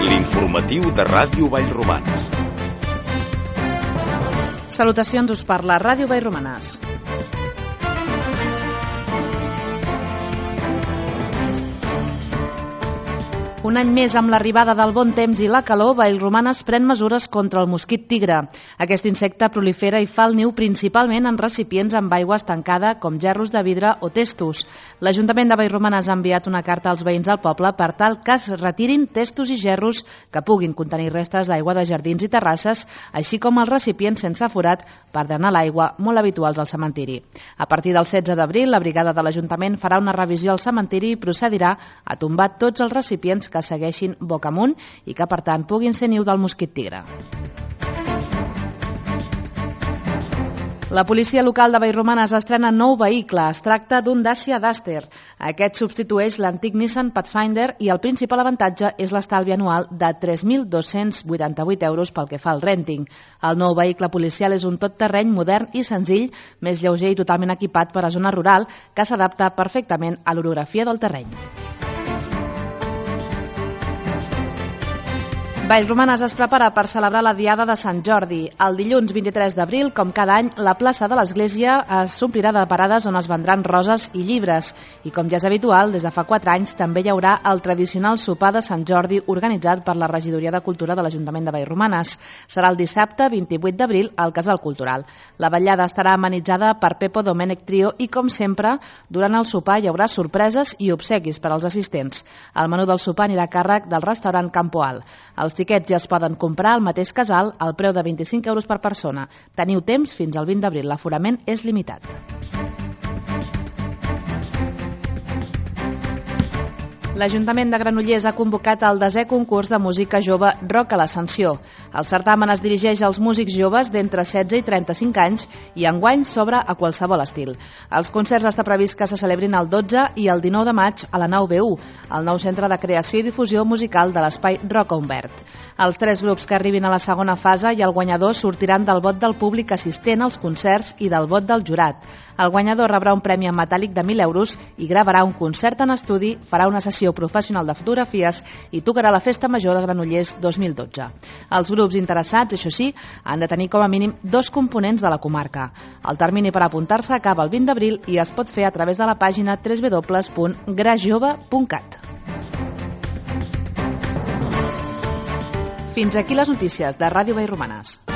L'informatiu de Ràdio Vallromanes. Salutacions, us parla Ràdio Vallromanes. Un any més amb l'arribada del bon temps i la calor, Vallromanes pren mesures contra el mosquit tigre. Aquest insecte prolifera i fa el niu principalment en recipients amb aigua estancada com gerros de vidre o testos. L'Ajuntament de Vallromanes ha enviat una carta als veïns del poble per tal que es retirin testos i gerros que puguin contenir restes d'aigua de jardins i terrasses, així com els recipients sense forat per drenar l'aigua, molt habituals al cementiri. A partir del 16 d'abril, la brigada de l'Ajuntament farà una revisió al cementiri i procedirà a tombar tots els recipients que segueixin boca amunt i que, per tant, puguin ser niu del mosquit tigre. La policia local de Vallromanes estrena nou vehicle. Es tracta d'un Dacia Duster. Aquest substitueix l'antic Nissan Pathfinder i el principal avantatge és l'estalvi anual de 3.288 euros pel que fa al rènting. El nou vehicle policial és un tot-terreny modern i senzill, més lleuger i totalment equipat per a zona rural, que s'adapta perfectament a l'orografia del terreny. Vallromanes es prepara per celebrar la Diada de Sant Jordi. El dilluns 23 d'abril, com cada any, la plaça de l'Església s'omplirà de parades on es vendran roses i llibres. I com ja és habitual, des de fa 4 anys també hi haurà el tradicional sopar de Sant Jordi organitzat per la Regidoria de Cultura de l'Ajuntament de Vallromanes. Serà el dissabte 28 d'abril al Casal Cultural. La vetllada estarà amenitzada per Pepo Domènech Trio i, com sempre, durant el sopar hi haurà sorpreses i obsequis per als assistents. El menú del sopar anirà a càrrec del restaurant Campo Alt. Els tiquets ja es poden comprar al mateix casal al preu de 25 euros per persona. Teniu temps fins al 20 d'abril. L'aforament és limitat. L'Ajuntament de Granollers ha convocat el 10è concurs de música jove Rock a l'Ascensió. El certamen es dirigeix als músics joves d'entre 16 i 35 anys i enguany s'obre a qualsevol estil. Els concerts està previst que se celebrin el 12 i el 19 de maig a la nau B1, el nou centre de creació i difusió musical de l'espai Roca Humbert. Els 3 grups que arribin a la segona fase i el guanyador sortiran del vot del públic assistent als concerts i del vot del jurat. El guanyador rebrà un premi en metàl·lic de 1.000 euros i gravarà un concert en estudi, farà una sessió professional de fotografies i tocarà la Festa Major de Granollers 2012. Els grups interessats, això sí, han de tenir com a mínim 2 components de la comarca. El termini per apuntar-se acaba el 20 d'abril i es pot fer a través de la pàgina www.grajove.cat. Fins aquí les notícies de Ràdio Vallromanes.